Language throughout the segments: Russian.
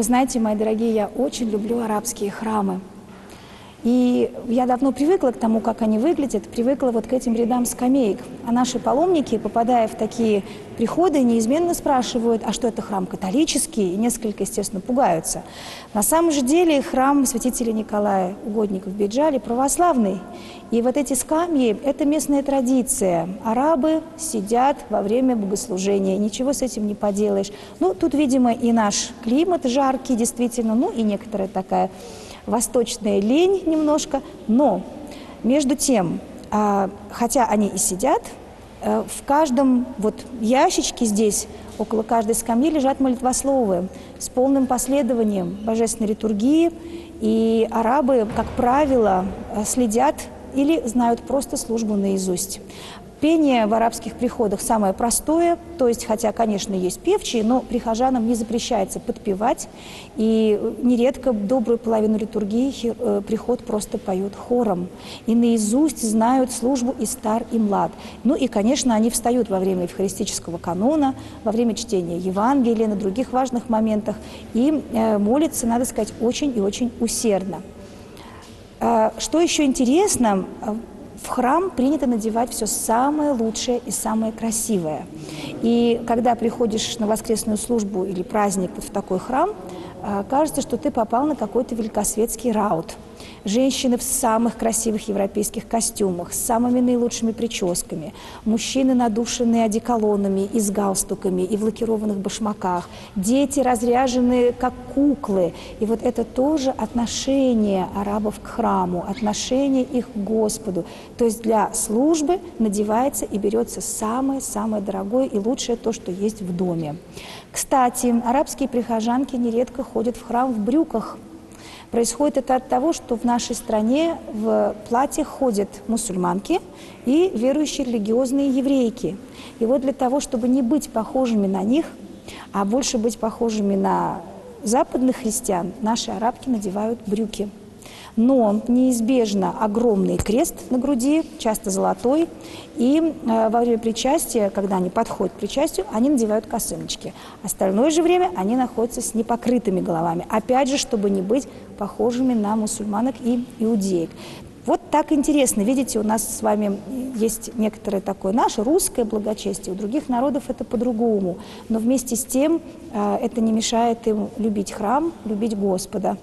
Вы знаете, мои дорогие, я очень люблю арабские храмы. И я давно привыкла к тому, как они выглядят, привыкла вот к этим рядам скамеек. А наши паломники, попадая в такие приходы, неизменно спрашивают, а что это храм католический, и несколько, естественно, пугаются. На самом же деле храм святителя Николая Угодника в Бейджале православный. И вот эти скамьи – это местная традиция. Арабы сидят во время богослужения, ничего с этим не поделаешь. Ну, тут, видимо, и наш климат жаркий, действительно, ну и некоторая такая восточная лень немножко, но между тем, хотя они и сидят, в каждом вот ящичке здесь, около каждой скамьи, лежат молитвословы с полным последованием божественной литургии, и арабы, как правило, следят или знают просто службу наизусть. Пение в арабских приходах самое простое, то есть, хотя, конечно, есть певчие, но прихожанам не запрещается подпевать, и нередко добрую половину литургии приход просто поют хором, и наизусть знают службу и стар, и млад. Ну и, конечно, они встают во время евхаристического канона, во время чтения Евангелия, на других важных моментах, и молятся, надо сказать, очень и очень усердно. Что еще интересно, в храм принято надевать все самое лучшее и самое красивое. И когда приходишь на воскресную службу или праздник вот в такой храм, кажется, что ты попал на какой-то великосветский раут. Женщины в самых красивых европейских костюмах, с самыми наилучшими прическами. Мужчины, надушенные одеколонами и с галстуками, и в лакированных башмаках. Дети разряженные, как куклы. И вот это тоже отношение арабов к храму, отношение их к Господу. То есть для службы надевается и берется самое-самое дорогое и лучшее то, что есть в доме. Кстати, арабские прихожанки нередко ходят в храм в брюках. Происходит это от того, что в нашей стране в платьях ходят мусульманки и верующие религиозные еврейки. И вот для того, чтобы не быть похожими на них, а больше быть похожими на западных христиан, наши арабки надевают брюки. Но неизбежно огромный крест на груди, часто золотой, и во время причастия, когда они подходят к причастию, они надевают косыночки. Остальное же время они находятся с непокрытыми головами, опять же, чтобы не быть похожими на мусульманок и иудеек. Вот так интересно. Видите, у нас с вами есть некоторое такое наше русское благочестие, у других народов это по-другому. Но вместе с тем это не мешает им любить храм, любить Господа.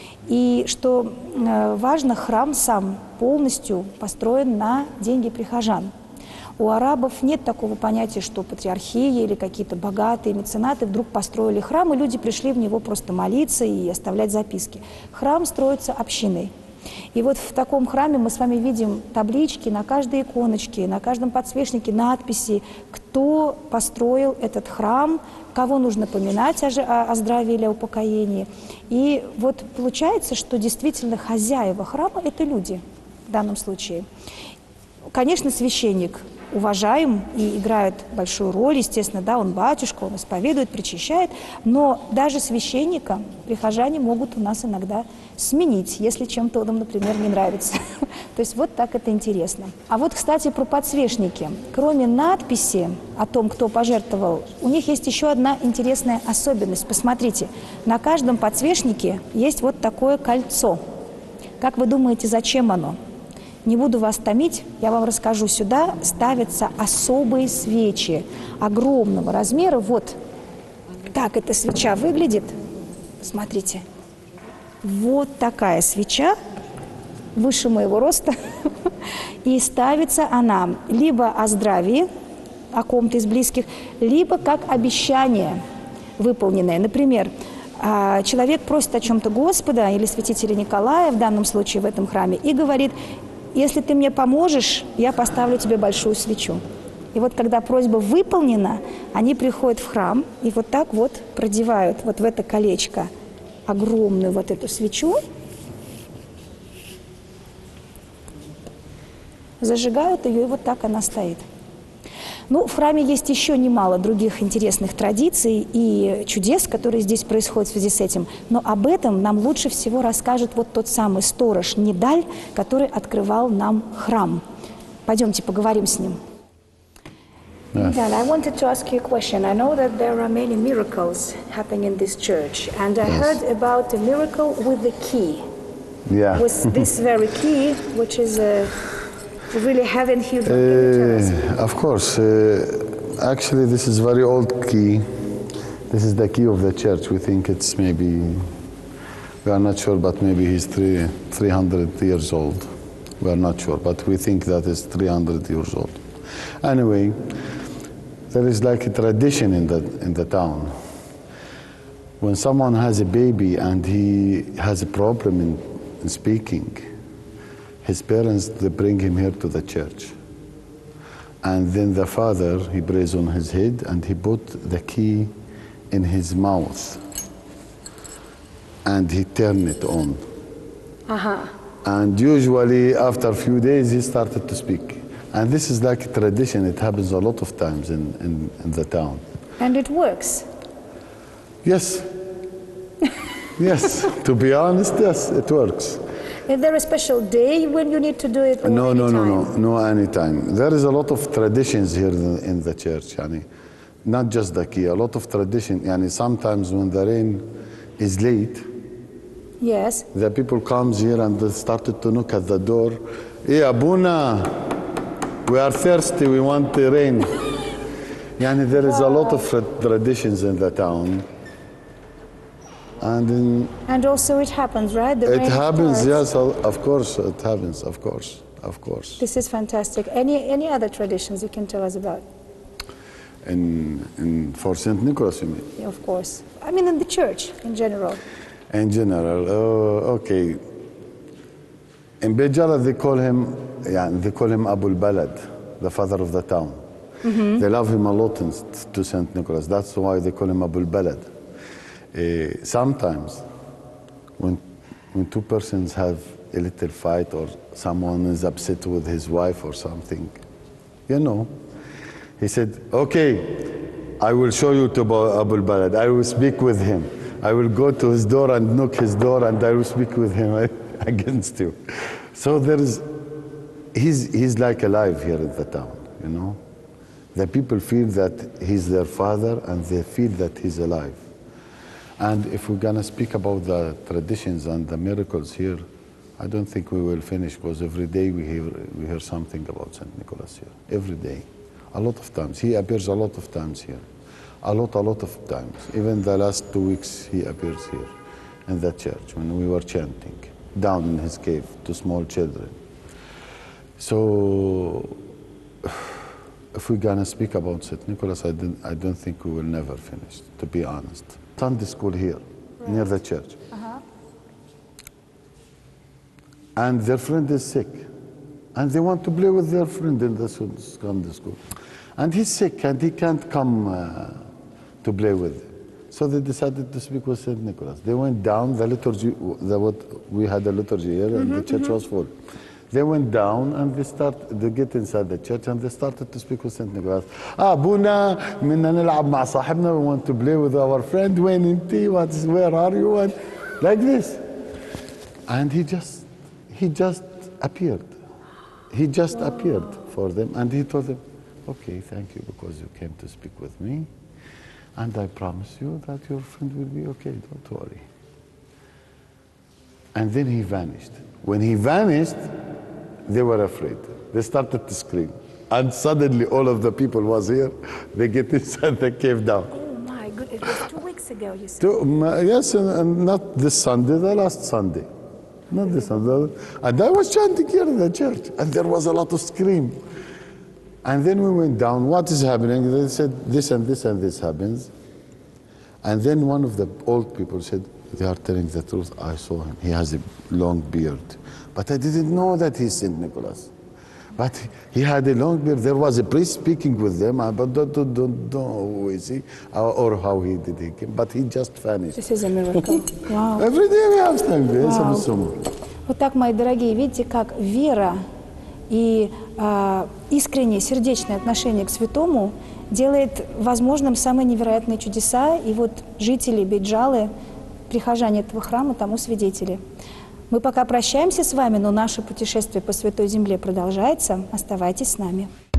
И что важно, храм сам полностью построен на деньги прихожан. У арабов нет такого понятия, что патриархия или какие-то богатые меценаты вдруг построили храм, и люди пришли в него просто молиться и оставлять записки. Храм строится общиной. И вот в таком храме мы с вами видим таблички на каждой иконочке, на каждом подсвечнике, надписи, кто построил этот храм, кого нужно поминать о здравии или о упокоении. И вот получается, что действительно хозяева храма – это люди в данном случае. Конечно, священник уважаем и играет большую роль, естественно, да, он батюшка, он исповедует, причащает, но даже священника прихожане могут у нас иногда сменить, если чем-то он им, например, не нравится. То есть вот так это интересно. А вот, кстати, про подсвечники. Кроме надписи о том, кто пожертвовал, у них есть еще одна интересная особенность. Посмотрите, на каждом подсвечнике есть вот такое кольцо. Как вы думаете, зачем оно? Не буду вас томить, я вам расскажу. Сюда ставятся особые свечи огромного размера. Вот так эта свеча выглядит. Смотрите. Вот такая свеча, выше моего роста. И ставится она либо о здравии, о ком-то из близких, либо как обещание выполненное. Например, человек просит о чем-то Господа или святителя Николая, в данном случае в этом храме, и говорит: если ты мне поможешь, я поставлю тебе большую свечу. И вот когда просьба выполнена, они приходят в храм и вот так вот продевают вот в это колечко огромную вот эту свечу, зажигают ее, и вот так она стоит. Ну, в храме есть еще немало других интересных традиций и чудес, которые здесь происходят в связи с этим. Но об этом нам лучше всего расскажет вот тот самый сторож Нидаль, который открывал нам храм. Пойдемте поговорим с ним. Yes. Dan, I wanted to ask you a question. I know that there are many miracles happening in this church, and I heard about a miracle with the key. Yeah. With this very key, which is really heaven here. Can you tell us? Of course. Actually, this is very old key. This is the key of the church. We think it's maybe, we are not sure, but maybe he's 300 years old. We are not sure, but we think that it's 300 years old. Anyway, there is like a tradition in the town. When someone has a baby and he has a problem in speaking, his parents, they bring him here to the church. And then the father, he prays on his head and he put the key in his mouth. And he turned it on. And usually after a few days, he started to speak. And this is like a tradition. It happens a lot of times in the town. And it works. Yes. Yes. To be honest, yes, it works. Is there a special day when you need to do it? Or No, anytime. There is a lot of traditions here in the church. Not just the key, a lot of tradition. Sometimes when the rain is late, yes, the people comes here and they started to knock at the door. Hey, Abuna, we are thirsty, we want the rain. There is a lot of traditions in the town. And also it happens, right? It happens, yes, of course, it happens, of course. This is fantastic. Any other traditions you can tell us about? For St. Nicholas, you mean? Yeah, of course. I mean in the church, in general. In general, okay. In Bejala, they call him Abul Balad, the father of the town. They love him a lot to St. Nicholas. That's why they call him Abul Balad. Sometimes, when two persons have a little fight or someone is upset with his wife or something, he said, okay, I will show you to Abul Balad. I will speak with him. I will go to his door and knock his door and I will speak with him against you. So he's like alive here in the town, The people feel that he's their father and they feel that he's alive. And if we're gonna speak about the traditions and the miracles here, I don't think we will finish because every day we hear something about St. Nicholas here, every day. A lot of times, he appears a lot of times here. A lot of times. Even the last 2 weeks he appears here in the church when we were chanting, down in his cave to small children. So, if we're gonna speak about St. Nicholas, I don't think we will never finish, to be honest. Sunday school here, near the church. And their friend is sick. And they want to play with their friend in the Sunday school. And he's sick and he can't come to play with them. So they decided to speak with St. Nicholas. They went down, the liturgy, we had a liturgy here and the church was full. They went down and they get inside the church and they started to speak with St. Nicholas. Abuna, minna nil'ab ma sahibna, we want to play with our friend. When inti, where are you? And like this. And he just appeared. He just appeared for them and he told them, okay, thank you because you came to speak with me. And I promise you that your friend will be okay, don't worry. And then he vanished. When he vanished, they were afraid. They started to scream. And suddenly all of the people was here. They get inside the cave down. Oh my goodness, it was 2 weeks ago, you said. Yes, and not this Sunday, the last Sunday. Not this Sunday. And I was chanting here in the church. And there was a lot of scream. And then we went down, what is happening? They said, this and this and this happens. And then one of the old people said, they are telling the truth, I saw him. He has a long beard. But I didn't know that he's St. Nicholas. But he had a long beard. There was a priest speaking with them, but don't know who is he or how he did it. But he just vanished. This is a miracle. Wow. Every day we have something. Wow. Вот так, мои дорогие, видите, как вера и искреннее, сердечное отношение к святому делает возможным самые невероятные чудеса. И вот жители Бейджалы, прихожане этого храма, тому свидетели. Мы пока прощаемся с вами, но наше путешествие по Святой Земле продолжается. Оставайтесь с нами.